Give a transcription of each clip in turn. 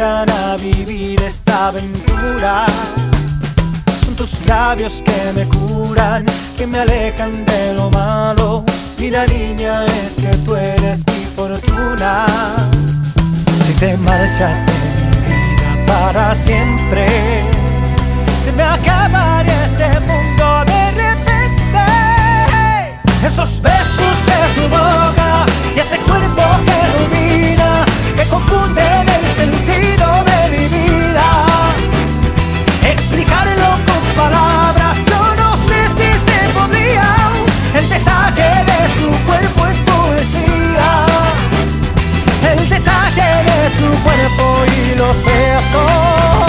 invitan a vivir esta aventura. Son tus labios que me curan, que me alejan de lo malo. Mira niña, es que tú eres mi fortuna. Si te marchas de mi vida para siempre, se me acabaría este mundo de repente. Esos besos de tu boca y ese cuerpo que domina, que confunden el sentido de mi vida. Explicarlo con palabras, yo no sé si se podría. El detalle de tu cuerpo es poesía. El detalle de tu cuerpo y los besos.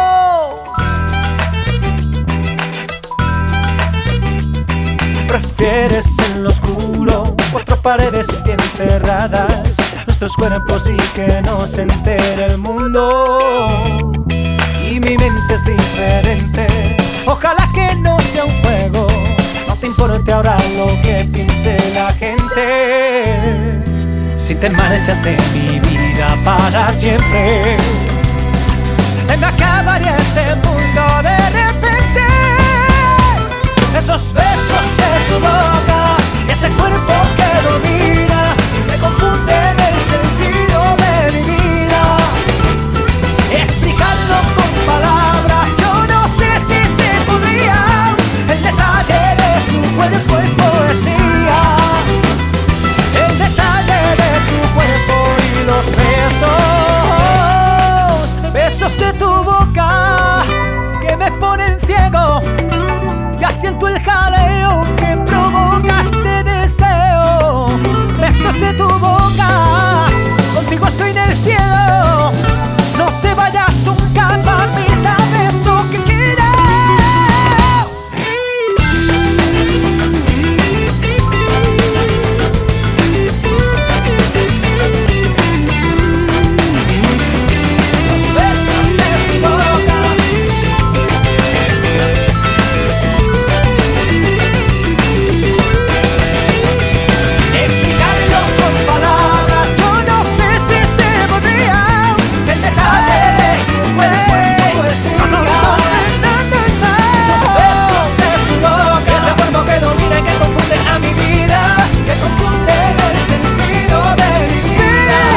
Prefieres en lo oscuro, cuatro paredes bien cerradas, nuestros cuerpos y que no se entere el mundo. Y mi mente es diferente, ojalá que no sea un juego, no te importe ahora lo que piense la gente. Si te marchas de mi vida para siempre, se me acabaría este mundo de repente. Esos besos de tu boca y ese cuerpo que domina, me confunden el sentido de mi vida. Explicarlo con palabras, yo no sé si se podría. El detalle de tu cuerpo es poesía. El detalle de tu cuerpo y los besos. Besos de tu boca que me ponen ciego. Ya siento el jaleo que provoca este deseo. Besos de tu boca, contigo estoy en el cielo. No te vayas nunca, papi, sabes lo que quiero. Besos de tu boca.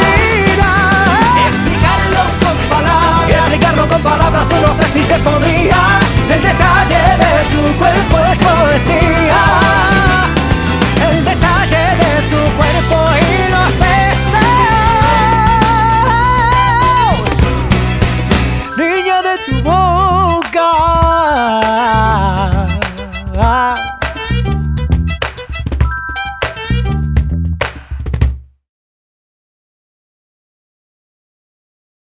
Palabras, no sé si se podría.